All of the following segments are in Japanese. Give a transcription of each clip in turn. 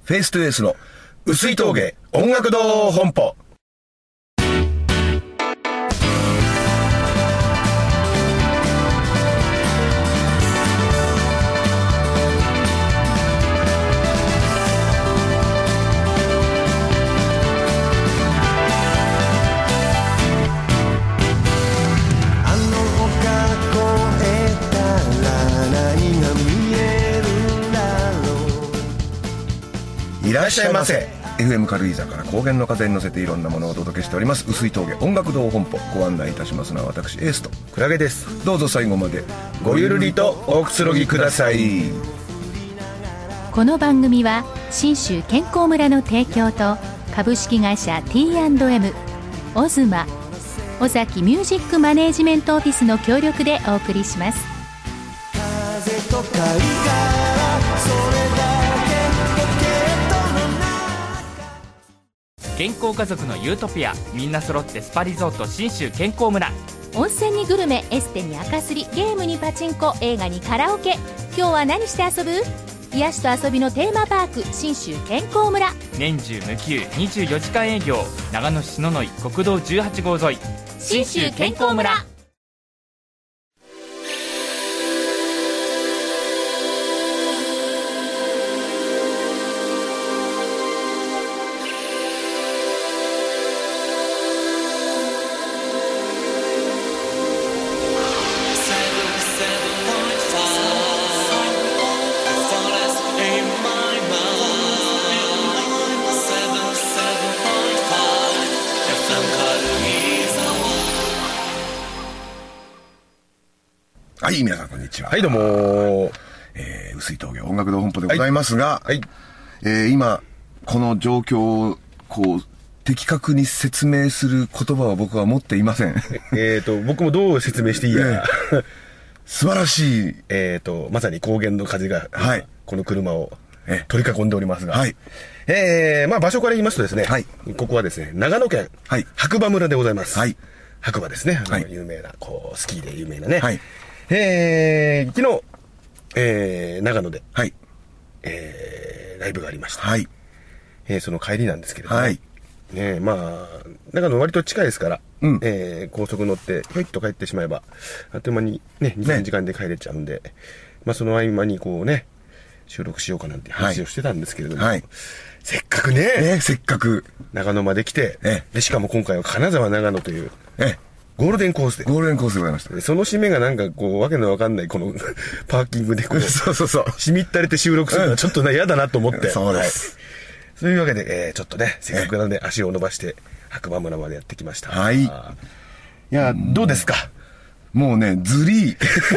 フェイストゥエースの薄い峠音楽堂本舗。いらっしゃいませ。 FM 軽井沢から高原の風に乗せていろんなものをお届けしております薄い峠音楽堂本舗。ご案内いたしますのは私エースとクラゲです。 どうぞ最後までごゆるりとおくつろぎください。 この番組は信州健康村の提供と株式会社 T&M オズマ尾崎ミュージックマネージメントオフィスの協力でお送りします。 風と貝殻それだ健康家族のユートピア、みんな揃ってスパリゾート信州健康村。 温泉にグルメ、エステに赤すり、ゲームにパチンコ、映画にカラオケ。今日は何して遊ぶ？癒しと遊びのテーマパーク信州健康村。 年中無休24時間営業。長野市篠ノ井国道18号沿い信州健康村。 はい、皆さんこんにちは。 はいどうも。 薄い峠音楽堂本舗でございますが、 はい、 今この状況をこう的確に説明する言葉は僕は持っていません。 僕もどう説明していいや、 素晴らしい、 まさに高原の風が、 はい、 この車を取り囲んでおりますが、 はい、 まあ場所から言いますとですね、はい、ここはですね長野県、はい、白馬村でございます。はい、白馬ですね、はい、有名なこうスキーで有名なね、はい、昨日、長野で、はい、ライブがありました。はい、その帰りなんですけれども、はい、まあ長野割と近いですから、うん、高速乗ってひょいっと帰ってしまえばあっという間にね 2,3 時間で帰れちゃうんで、まあその合間にこうね収録しようかなんて話をしてたんですけれども、はい、せっかくね、せっかく長野まで来て、でしかも今回は金沢長野という、ゴールデンコースで。ゴールデンコースでございました。その締めがなんかこう、わけのわかんないこのパーキングでこう、そう。しみったれて収録するのはちょっとね、嫌だなと思って。そうです。はい、そういうわけで、ちょっとね、せっかくなので足を伸ばして、白馬村までやってきました。はい。いや、どうですか？ もうね、ずりー。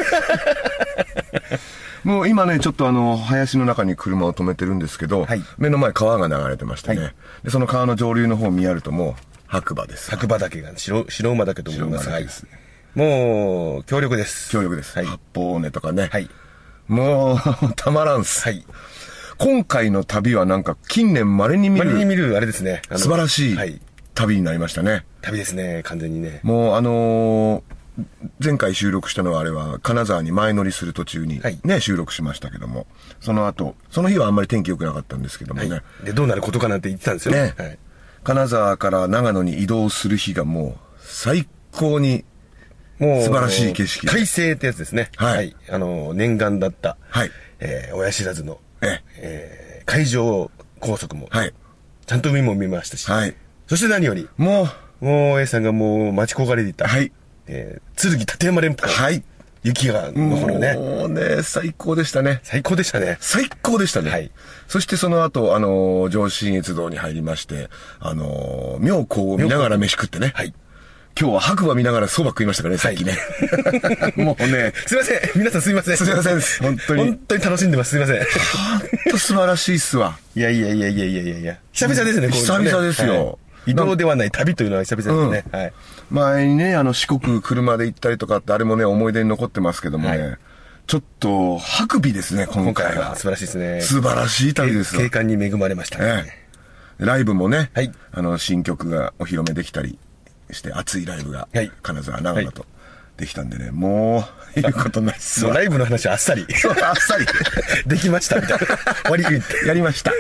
もう今ね、ちょっと林の中に車を止めてるんですけど、はい、目の前川が流れてましてね、はい、で、その川の上流の方を見やるともう、白馬です。 白馬岳が、白馬岳と思います。はい。もう、強力です。 強力です。はい。八方尾根とかね。はい。もう、たまらんす。はい。今回の旅はなんか、近年稀に見る、 あれですね。 素晴らしい旅になりましたね。 旅ですね、完全にね。 もう前回収録したのはあれは、金沢に前乗りする途中にね、収録しましたけども、その後、その日はあんまり天気良くなかったんですけどもね。 で、どうなることかなんて言ってたんですよね。はい。 金沢から長野に移動する日がもう最高に素晴らしい景色。 快晴ってやつですね。はい。念願だった、はい。親知らずの、海上高速も、はい。ちゃんと海も見ましたし、はい。そして何より、もう A さんがもう待ち焦がれていた、はい。剣立山連峰。はい。雪が残るね。 もうね、最高でしたね。 最高でしたね。 最高でしたね。はい。そしてその後、上信越道に入りまして、妙高を見ながら飯食ってね。はい。今日は白馬見ながら蕎麦食いましたからね、さっきね。もうね。 すいません。皆さんすいません。 すいません。本当に。 本当に楽しんでます。すいません。 本当素晴らしいっすわ。 いや。久々ですね、 久々ですよ。 移動ではない旅というのは久々ですね。はい。 前にね、四国車で行ったりとかって、あれもね、思い出に残ってますけどもね。ちょっと、白尾ですね、今回は。 素晴らしいですね。 素晴らしい旅ですよ。 景観に恵まれましたね。 ライブもね、新曲がお披露目できたりして、熱いライブが、金沢、長野とできたんでね、もう、いうことないっすわ。 ライブの話あっさり。 そう、あっさり。 できました、みたいな。終わりって。 やりました。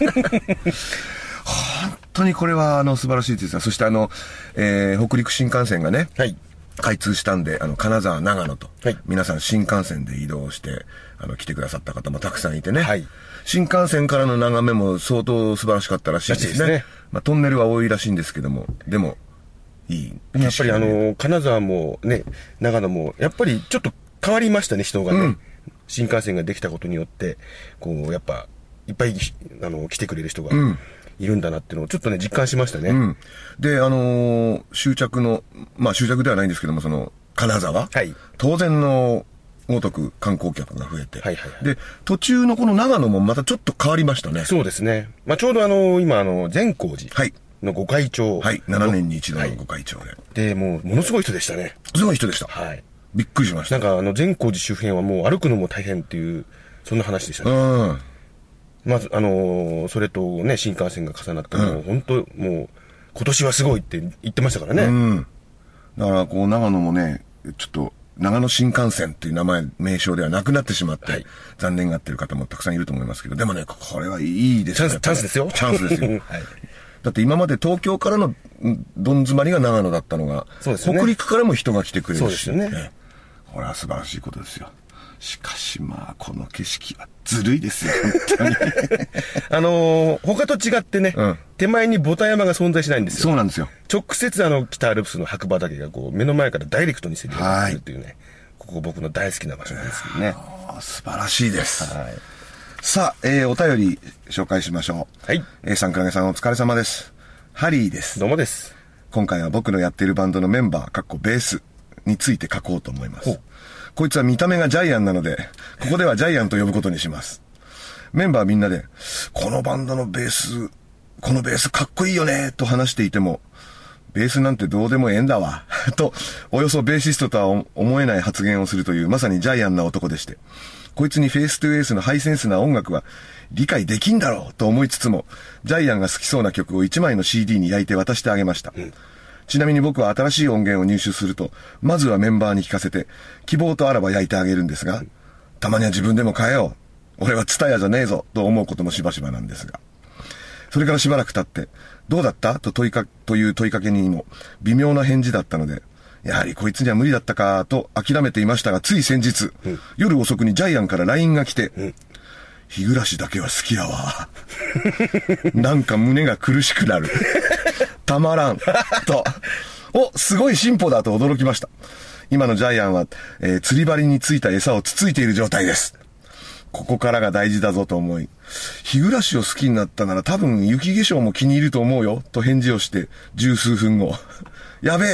本当にこれは、素晴らしいですが、そして北陸新幹線がね、 はい。 開通したんで、金沢、長野と、 はい、 皆さん新幹線で移動して、来てくださった方もたくさんいてね。 はい。 新幹線からの眺めも相当素晴らしかったらしいですね。まあ、トンネルは多いらしいんですけども、でも、いい。 やっぱり金沢もね、長野も、やっぱりちょっと変わりましたね、人がね。うん、新幹線ができたことによって、こう、やっぱ、いっぱい、来てくれる人が、いるんだなっていうのをちょっとね、実感しましたね。うん、 で、終着の、まあ終着ではないんですけども、金沢、はい、当然のごとく観光客が増えて、はいはいはい、で、途中のこの長野もまたちょっと変わりましたね。 そうですね。まあちょうど今善光寺の御開帳、 はい、7年に一度の御開帳で、はい。 で、ものすごい人でしたね。 すごい人でした。はい。びっくりしました。 なんか善光寺周辺はもう歩くのも大変っていう、そんな話でしたね。うん。まず、それとね、新幹線が重なって、もう本当、もう、今年はすごいって言ってましたからね。うん。 だから、こう、長野もね、ちょっと、長野新幹線っていう名称ではなくなってしまって、はい、残念がってる方もたくさんいると思いますけど、でもね、これはいいですね。チャンスですよ。 チャンスですよ。はい。だって今まで東京からのどん詰まりが長野だったのが、そうですね、北陸からも人が来てくれるし、そうですよね。これは素晴らしいことですよ。しかしまあ、この景色はずるいですよ、本当に。他と違ってね、手前にボタ山が存在しないんですよ。 そうなんですよ。 直接北アルプスの白馬岳がこう、目の前からダイレクトにせり上がってるっていうね、ここ僕の大好きな場所なんですけどね。 素晴らしいです。はい。さあ、お便り紹介しましょう。はい。A さん、クラゲさんお疲れ様です。ハリーです。 どうもです。 今回は僕のやっているバンドのメンバー、ベースについて書こうと思います。こいつは見た目がジャイアンなので、ここではジャイアンと呼ぶことにします。メンバーみんなで、このバンドのベース、このベースかっこいいよね、と話していても、ベースなんてどうでもええんだわ、と、およそベーシストとは思えない発言をするという、まさにジャイアンな男でして、こいつにフェイストゥエースのハイセンスな音楽は理解できんだろうと思いつつも、ジャイアンが好きそうな曲を1枚の CD に焼いて渡してあげました。ちなみに僕は新しい音源を入手すると、まずはメンバーに聞かせて、希望とあらば焼いてあげるんですが、たまには自分でも変えよう。俺はツタヤじゃねえぞ、と思うこともしばしばなんですが。それからしばらく経って、どうだったという問いかけにも、微妙な返事だったので、やはりこいつには無理だったか、と諦めていましたが、つい先日、夜遅くにジャイアンから LINE が来て、日暮だけは好きやわ。なんか胸が苦しくなる。たまらん。と。すごい進歩だと驚きました。今のジャイアンは、釣り針についた餌をつついている状態です。ここからが大事だぞと思い、日暮を好きになったなら多分雪化粧も気に入ると思うよ、と返事をして十数分後。やべえ。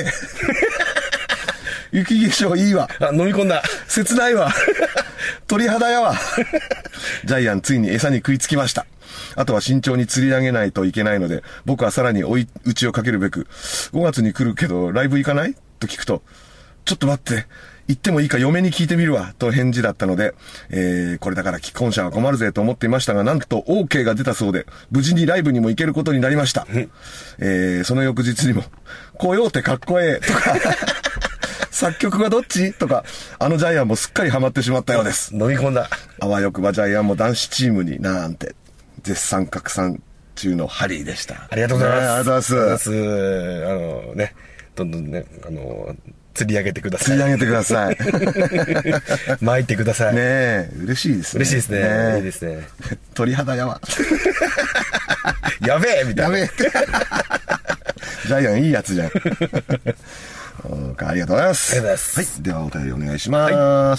雪化粧いいわ。 飲み込んだ。 切ないわ。鳥肌やわ。ジャイアンついに餌に食いつきました。あとは慎重に釣り上げないといけないので、僕はさらに追い打ちをかけるべく、5月に来るけどライブ行かないと聞くと、ちょっと待って、行ってもいいか嫁に聞いてみるわ、と返事だったので、これだから既婚者は困るぜと思っていましたが、なんと OK が出たそうで、無事にライブにも行けることになりました。その翌日にも、来ようってかっこええ、とか、作曲がどっちとか、ジャイアンもすっかりハマってしまったようです。 飲み込んだ。 あわよくばジャイアンも男子チームになんて、絶賛拡散中のハリーでした。 ありがとうございます。 ありがとうございます。 ね、どんどんね、釣り上げてください。 釣り上げてください。 巻いてください。 ねえ、嬉しいですね。 嬉しいですね。いいですね。 鳥肌やわ。 やべえみたいな。やべえ。 ジャイアンいいやつじゃん。ありがとうございます。 ありがとうございます。 はい。ではお便りお願いします。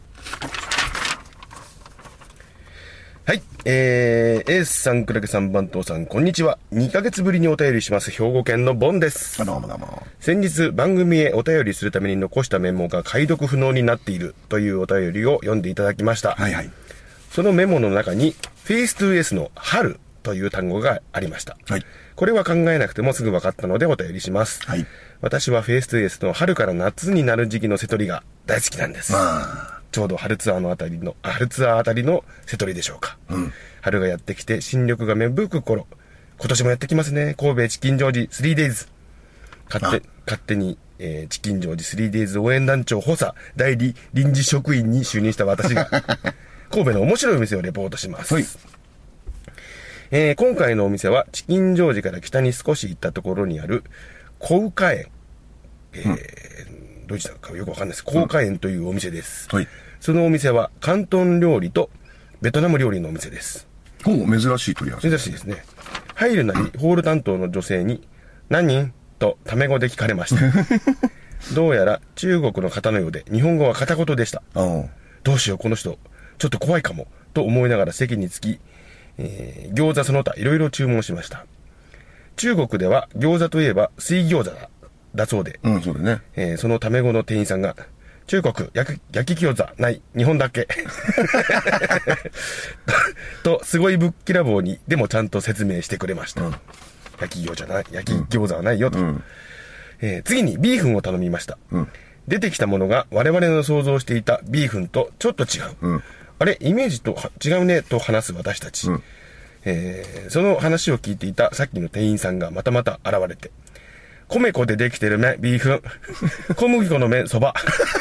はい。エースさん、クラゲさん、番頭さん、こんにちは。2ヶ月ぶりにお便りします。兵庫県のボンです。 どうもどうも。 先日、番組へお便りするために残したメモが解読不能になっているというお便りを読んでいただきました。 はいはい。 そのメモの中に、フェイストゥエースの春という単語がありました。はい。これは考えなくてもすぐ分かったのでお便りします。はい。私はフェイストゥエースの春から夏になる時期の瀬戸りが大好きなんです。ちょうど春ツアーあたりの瀬戸りでしょうか。うん。春がやってきて新緑が芽吹く頃。今年もやってきますね。神戸チキンジョージ 3days。 勝手に、チキンジョージ 3days 応援団長補佐代理臨時職員に就任した私が、神戸の面白いお店をレポートします。はい。今回のお店は、チキンジョージから北に少し行ったところにある、小岡園。どうしたかよくわかんないです。小岡園というお店です。はい。そのお店は、広東料理とベトナム料理のお店です。 珍しい取り合わせ。 珍しいですね。入るなり、ホール担当の女性に、何人とタメ語で聞かれました。どうやら中国の方のようで、日本語は片言でした。どうしよう、この人。ちょっと怖いかも。と思いながら席に着き、餃子その他いろいろ注文しました。中国では餃子といえば水餃子だそうで、 そうだね。 そのタメ語の店員さんが、中国焼き餃子ない、日本だけ。と、すごいぶっきらぼうに、でもちゃんと説明してくれました。焼き餃子はないよと。次にビーフンを頼みました。出てきたものが我々の想像していたビーフンとちょっと違う。あれ、イメージと違うねと話す私たち。その話を聞いていたさっきの店員さんがまたまた現れて、米粉でできてる麺、ビーフン。小麦粉の麺、そば。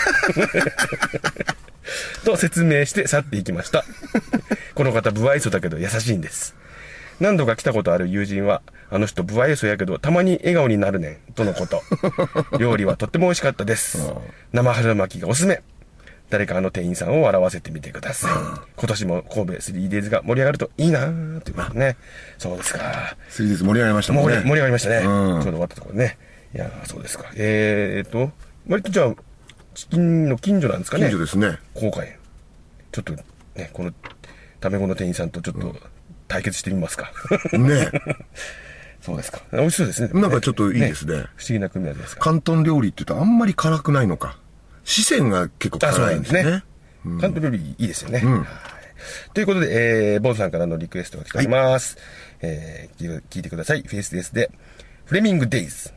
と説明して去っていきました。この方、不愛想だけど優しいんです。何度か来たことある友人は、あの人不愛想やけど、たまに笑顔になるねん、とのこと。料理はとっても美味しかったです。生春巻きがおすすめ。誰か店員さんを笑わせてみてください。今年も神戸 3days が盛り上がるといいなーということね。そうですか。 3days 盛り上がりましたもんね。 盛り上がりましたね。ちょうど終わったところでね。いやそうですか。割とじゃあ、チキンの近所なんですかね。 近所ですね。 公開。ちょっとね、この、タメ語の店員さんとちょっと対決してみますか。 ねそうですか。美味しそうですね。 なんかちょっといいですね。 不思議な組み合わせですか。 広東料理って言うとあんまり辛くないのか。四川が結構辛いんですね。 広東料理いいですよね。ということで、ボンさんからのリクエストが来ております。聞いてください。フェイスですで、フレミングデイズ。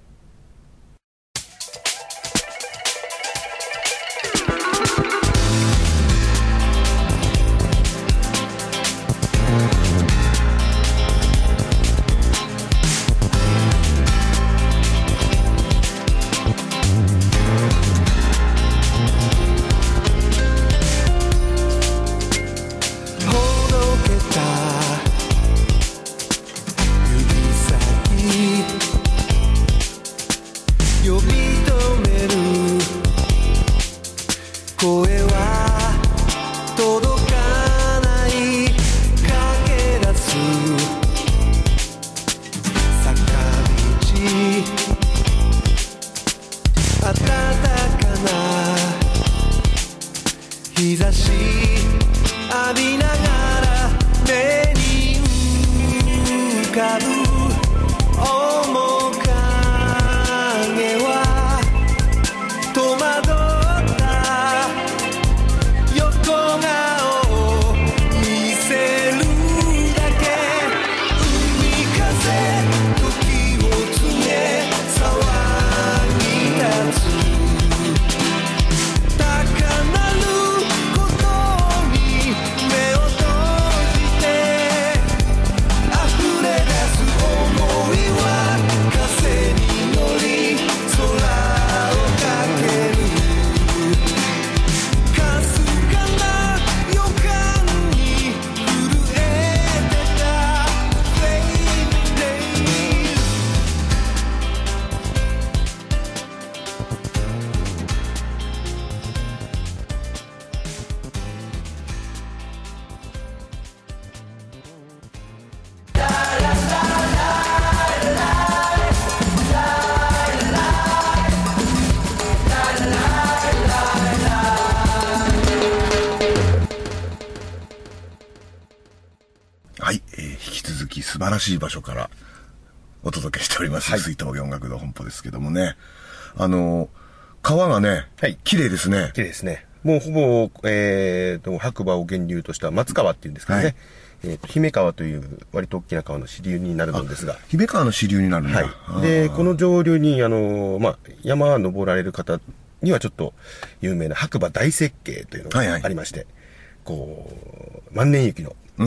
素晴らしい場所からお届けしております。水筒音楽堂本舗ですけどもね。川がね、綺麗ですね。 綺麗ですね。もうほぼ、白馬を源流とした松川っていうんですけどね。姫川という割と大きな川の支流になるのですが。 姫川の支流になるんだ。 で、この上流に、山登られる方にはちょっと有名な白馬大雪渓というのがありまして、こう、万年雪の、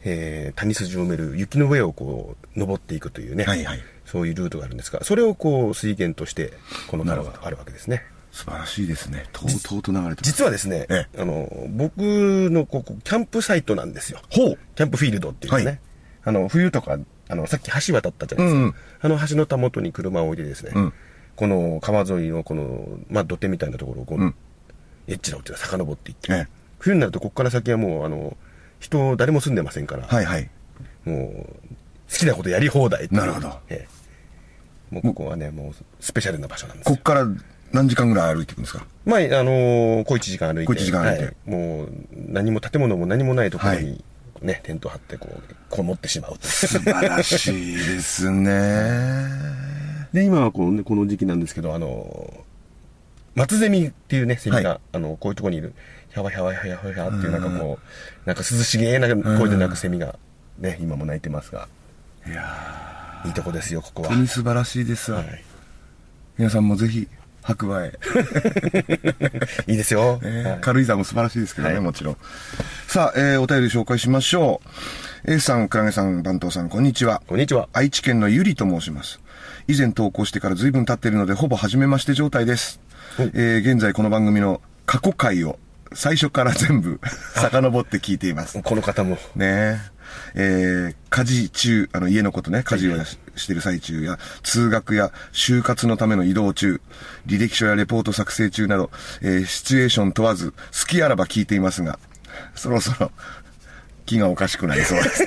谷筋を埋める雪の上をこう登っていくというね、はいはい、そういうルートがあるんですが、それをこう水源としてこの川があるわけですね。 素晴らしいですね。とうとうと流れてます。 実はですね、僕のここキャンプサイトなんですよ。 ほう。 キャンプフィールドっていうね、はい、冬とかさっき橋渡ったじゃないですか。橋のたもとに車を置いてですね、この川沿いのこの土手みたいなところをこう、エッチなおっちが遡っていって、冬になるとここから先はもう人誰も住んでませんから、はいはい、もう好きなことやり放題。 なるほど。 もうここはね、もうスペシャルな場所なんですよ。 ここから何時間ぐらい歩いていくんですか？ まあ小1時間歩いて、 小1時間歩いて、はい、 もう何も建物も何もないところにね、はい、テント張ってこもってしまうと。 素晴らしいですね。 で今はこの時期なんですけど、松ゼミっていうねセミが、はい、こういうところにいるヒャワヒャワヒャワヒャワっていうなんかこうなんか涼しげな声で鳴くセミがね今も鳴いてますが、 いやいいとこですよここは。 本当に素晴らしいですわ、はい、皆さんもぜひ白馬へいいですよ、 はい、軽井沢も素晴らしいですけどね、はい、もちろん。さあ、お便り紹介しましょう。A さん、クラゲさん、番頭さん、こんにちは。 こんにちは。 愛知県のゆりと申します。以前投稿してから随分経っているのでほぼ初めまして状態です。現在この番組の過去回を最初から全部遡って聞いています。 この方もね家事中、家のことね、家事をしている最中や、通学や就活のための移動中、履歴書やレポート作成中など、シチュエーション問わず、好きあらば聞いていますが、そろそろ、気がおかしくなりそうです。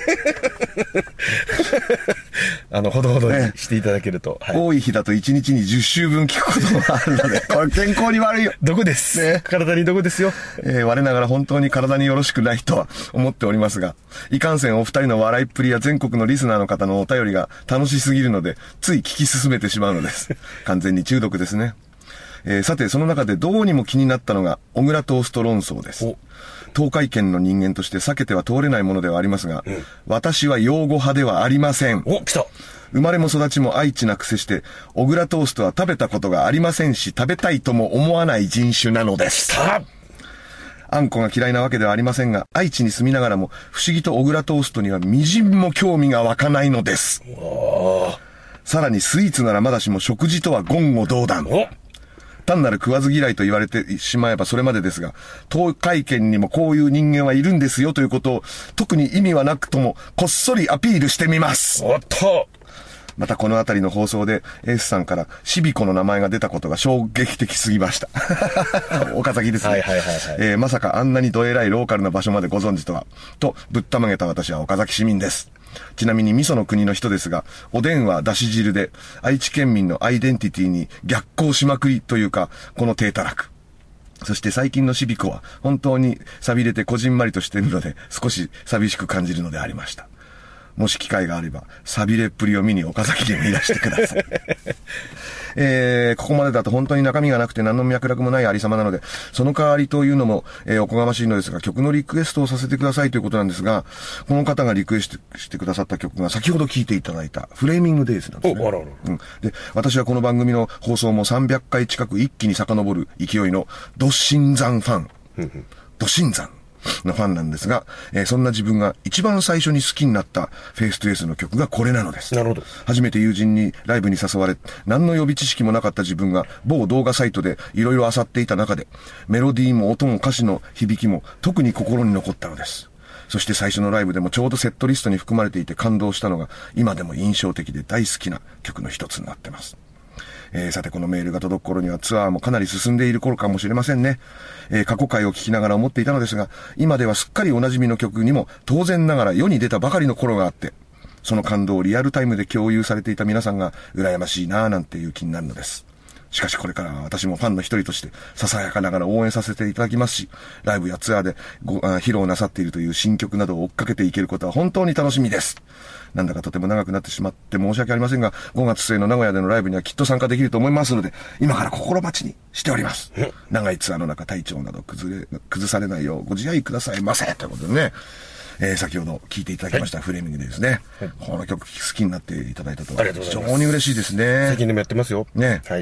ほどほどにしていただけると。 はい、多い日だと1日に10週分聞くこともあるので、これ健康に悪いよ。 毒です。ね、体に毒ですよ。 我ながら本当に体によろしくないとは思っておりますが、いかんせんお二人の笑いっぷりや全国のリスナーの方のお便りが楽しすぎるので、つい聞き進めてしまうのです。完全に中毒ですね。さて、その中でどうにも気になったのが、小倉トースト論争です。東海圏の人間として避けては通れないものではありますが、私は擁護派ではありません。 来た。 生まれも育ちも愛知なくせして、小倉トーストは食べたことがありませんし、食べたいとも思わない人種なのです。あんこが嫌いなわけではありませんが、愛知に住みながらも、不思議と小倉トーストにはみじんも興味が湧かないのです。さらにスイーツならまだしも食事とは言語道断。単なる食わず嫌いと言われてしまえばそれまでですが、東海圏にもこういう人間はいるんですよということを、特に意味はなくとも、こっそりアピールしてみます。 おっと！ またこのあたりの放送で、エースさんからシビコの名前が出たことが衝撃的すぎました。岡崎ですね。まさかあんなにどえらいローカルな場所までご存知とは、とぶったまげた私は岡崎市民です。ちなみに味噌の国の人ですが、おでんはだし汁で、愛知県民のアイデンティティに逆行しまくりというか、この低たらく。そして最近のシビコは本当に錆びれてこじんまりとしているので、少し寂しく感じるのでありました。もし機会があれば、錆びれっぷりを見に岡崎にもいらしてください。ここまでだと本当に中身がなくて何の脈絡もないありさまなので、その代わりというのも、おこがましいのですが、曲のリクエストをさせてくださいということなんですが、この方がリクエストしてくださった曲が先ほど聴いていただいたフレーミングデイズなんですね。で、私はこの番組の放送も300回近く一気に遡る勢いのド新山ファン。ド新山のファンなんですが、そんな自分が一番最初に好きになったフェイストゥエースの曲がこれなのです。 なるほど。 初めて友人にライブに誘われ、何の予備知識もなかった自分が某動画サイトでいろいろ漁っていた中で、メロディーも音も歌詞の響きも特に心に残ったのです。そして最初のライブでもちょうどセットリストに含まれていて感動したのが、今でも印象的で大好きな曲の一つになってます。さてこのメールが届く頃にはツアーもかなり進んでいる頃かもしれませんね。過去回を聞きながら思っていたのですが、今ではすっかりおなじみの曲にも当然ながら世に出たばかりの頃があって、その感動をリアルタイムで共有されていた皆さんが羨ましいなぁなんていう気になるのです。しかしこれからは私もファンの一人としてささやかながら応援させていただきますし、ライブやツアーで披露なさっているという新曲などを追っかけていけることは本当に楽しみです。なんだかとても長くなってしまって申し訳ありませんが、5月末の名古屋でのライブにはきっと参加できると思いますので、今から心待ちにしております。長いツアーの中、体調など崩されないようご自愛くださいませ。ということでね、先ほど聴いていただきました、フレーミングでですね、この曲好きになっていただいたとは非常に嬉しいですね。 最近でもやってますよ。 ね。 はい。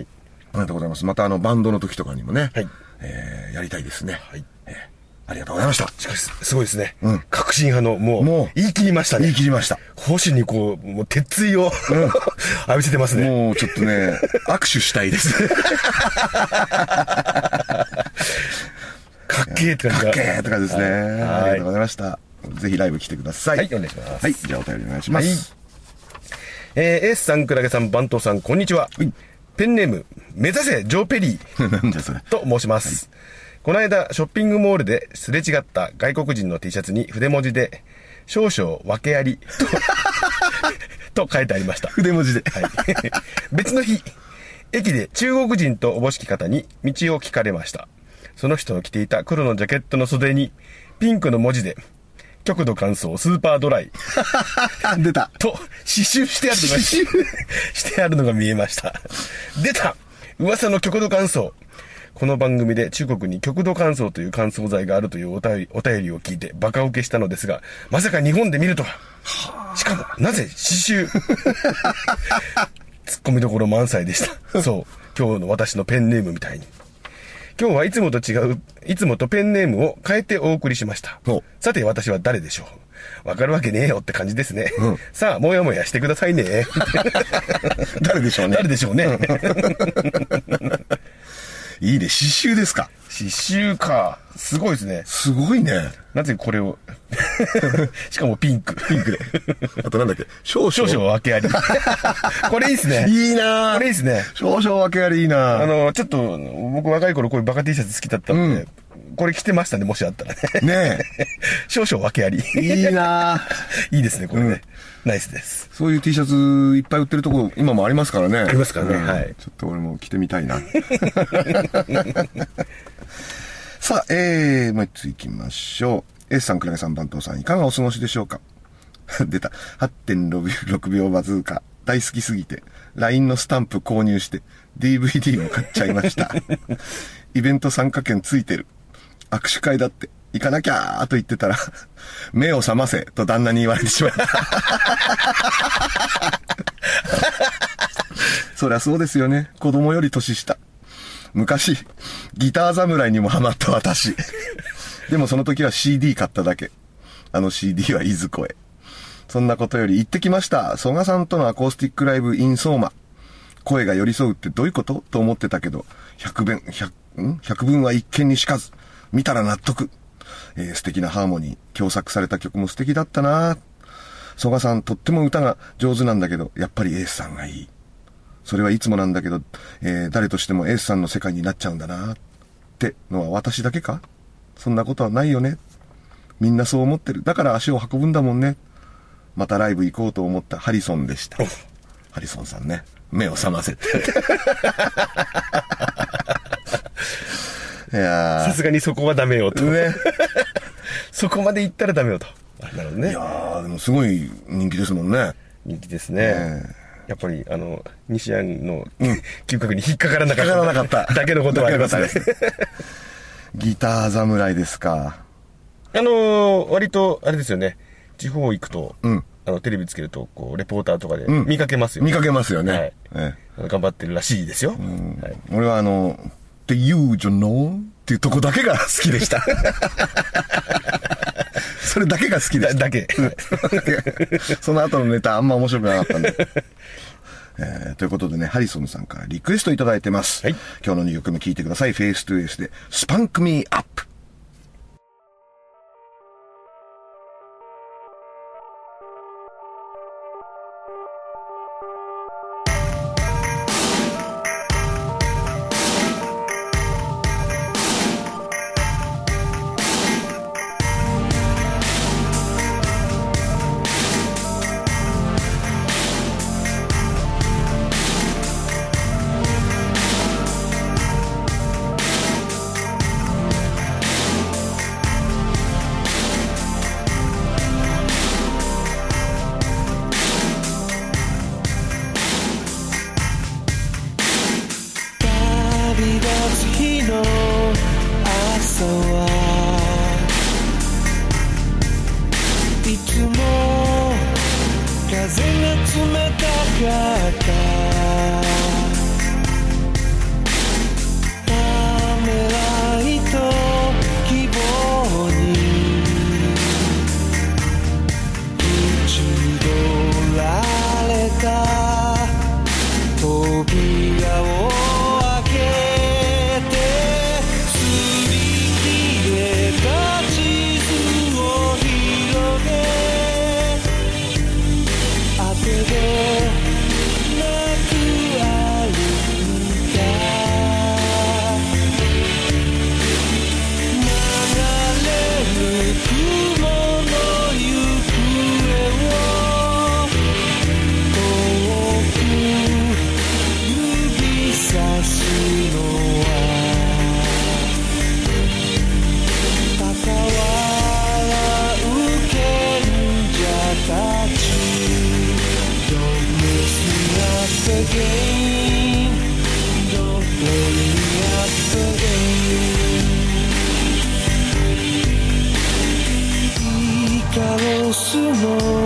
ありがとうございます。またバンドの時とかにもね、はい、やりたいですね。 はい。 ありがとうございました。 しかし、すごいですね。革新派の、もう、言い切りましたね。 言い切りました。 保守にこう、もう、鉄槌を、浴びせてますね。 もう、ちょっとね、握手したいです。 かっけーって感じかっけーって感じですね。ありがとうございました。ぜひライブ来てください。 はい、お願いします。 はい、じゃあお便りお願いします。 エースさん、クラゲさん、番頭さん、こんにちは。ペンネーム、目指せ、ジョーペリー。 なんだそれ。 と申します。この間、ショッピングモールですれ違った外国人の T シャツに筆文字で、少々訳ありと書いてありました。 筆文字で。 はい。別の日、駅で中国人とおぼしき方に道を聞かれました。その人の着ていた黒のジャケットの袖に、ピンクの文字で、極度乾燥スーパードライ。 出た。 と、刺繍してあるのが見えました。出た噂の極度乾燥。この番組で中国に極度乾燥という乾燥剤があるというお便りを聞いてバカ受けしたのですが、まさか日本で見るとは。しかも、なぜ刺繍。ツッコミどころ満載でした。そう。今日の私のペンネームみたいに。今日はいつもとペンネームを変えてお送りしました。さて私は誰でしょう。わかるわけねえよって感じですね。さあ、もやもやしてくださいね。 誰でしょうね。 誰でしょうね。 いいね、刺繍ですか。 刺繍か。すごいですね。 すごいね。 なぜこれを。しかもピンク。 ピンクで。あとなんだっけ、少々 訳あり。これいいっすね。 いいなこれいいっすね。 少々訳ありいいなちょっと、僕若い頃こういうバカ T シャツ好きだったんで、これ着てましたね、もしあったらね。 ねえ。 少々訳あり。 いいないいですね、これね。ナイスです。 そういう T シャツいっぱい売ってるところ今もありますからね。 ありますからね。はい。 ちょっと俺も着てみたいな。さあ、もう一つ行きましょう。S さん、クラゲさん、番頭さん、いかがお過ごしでしょうか。出た。8.6 秒バズーカ。大好きすぎて、LINE のスタンプ購入して、DVD も買っちゃいました。イベント参加券ついてる。握手会だって、行かなきゃーと言ってたら、目を覚ませと旦那に言われてしまった。そりゃそうですよね。子供より年下。昔、ギター侍にもハマった私。でもその時は CD 買っただけ。あの CD はいずこへ。そんなことより行ってきました。曽我さんとのアコースティックライブ in 相馬。声が寄り添うってどういうことと思ってたけど、100分は一見にしかず。見たら納得。素敵なハーモニー。共作された曲も素敵だったな。曽我さんとっても歌が上手なんだけど、やっぱりエースさんがいい。それはいつもなんだけど、誰としてもエースさんの世界になっちゃうんだな。ってのは私だけか？そんなことはないよね。みんなそう思ってる。だから足を運ぶんだもんね。またライブ行こうと思ったハリソンでした。ハリソンさんね。目を覚ませって。いやさすがにそこはダメよと。 ね。 そこまで行ったらダメよと。なるほどね。 いやー、でもすごい人気ですもんね。 人気ですね。やっぱり、西安の嗅覚に引っかからなかっただけのことはありますね。 ギター侍ですか。 割と、あれですよね。地方行くと、テレビつけると、こう、レポーターとかで見かけますよね。 見かけますよね。 頑張ってるらしいですよ。 俺はって言うじゃのっていうとこだけが好きでした。それだけが好きでした。 だけ。 その後のネタあんま面白くなかったんで。ということでね、ハリソンさんからリクエストいただいてます。はい、今日の2曲目聴いてください。フェイストゥエースでスパンクミーアップ。 ためらいと希望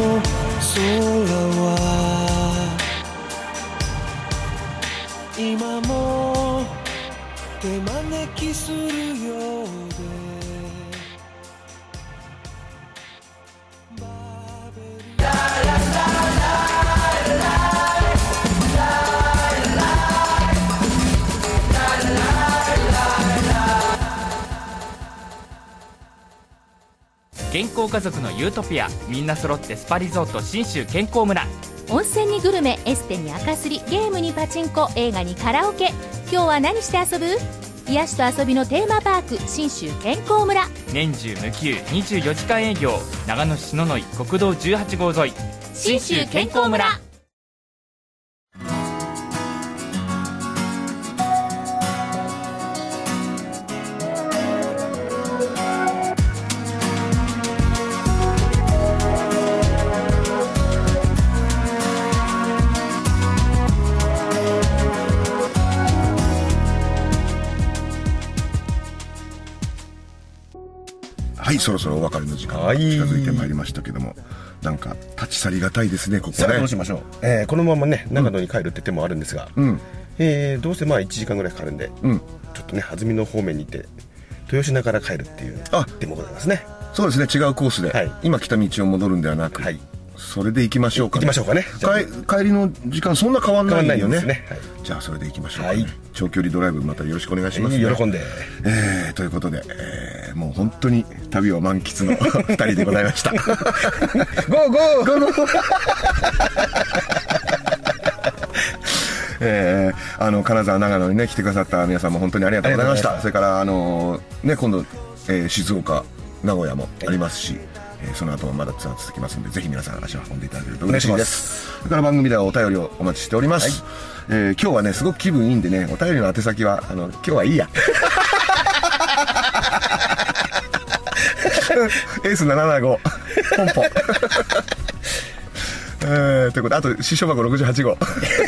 空は今も手招きするようで健康家族のユートピア、みんな揃ってスパリゾート信州健康村。 温泉にグルメ、エステに赤すり、ゲームにパチンコ、映画にカラオケ。今日は何して遊ぶ？癒しと遊びのテーマパーク、信州健康村。 年中無休24時間営業、長野市篠ノ井国道18号沿い、 信州健康村。 はい、そろそろお別れの時間が近づいてまいりましたけども、なんか立ち去りがたいですね、ここね。 さあどうしましょう。このままね長野に帰るって手もあるんですが、どうせまあ1時間ぐらいかかるんで、ちょっとね安曇野方面に行って豊品から帰るっていう手もございますね。 そうですね、違うコースで、今来た道を戻るんではなく、それで行きましょうかね。 行きましょうかね。 帰りの時間そんな変わんないよね。 ですね。 じゃあそれで行きましょうかね。長距離ドライブまたよろしくお願いしますね。 喜んで。 ということで、もう本当に旅を満喫の2人でございました。ゴーゴーゴー金沢長野にね来てくださった皆さんも本当にありがとうございました。それから今度、静岡名古屋もありますし、その後もまだツアー続きますので、ぜひ皆さん足を運んでいただけると嬉しいです。それから番組ではお便りをお待ちしております。今日はねすごく気分いいんでね、お便りの宛先は今日はいいやエース775ポンポンということで、あと支所箱68号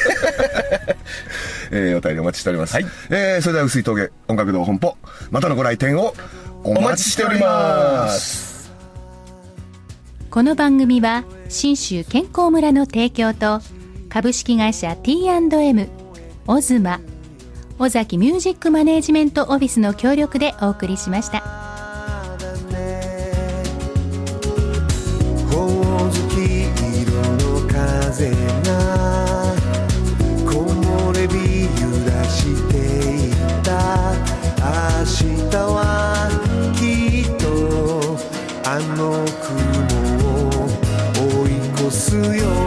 お便りお待ちしております。それでは薄い峠音楽堂本舗、またのご来店をお待ちしております。 この番組は信州健康村の提供と株式会社 T&M、 オズマ、尾崎ミュージックマネージメントオフィスの協力でお送りしました。 ほおずき色の風が木漏れ日揺らしていた。明日はきっとあの雲を追い越すよ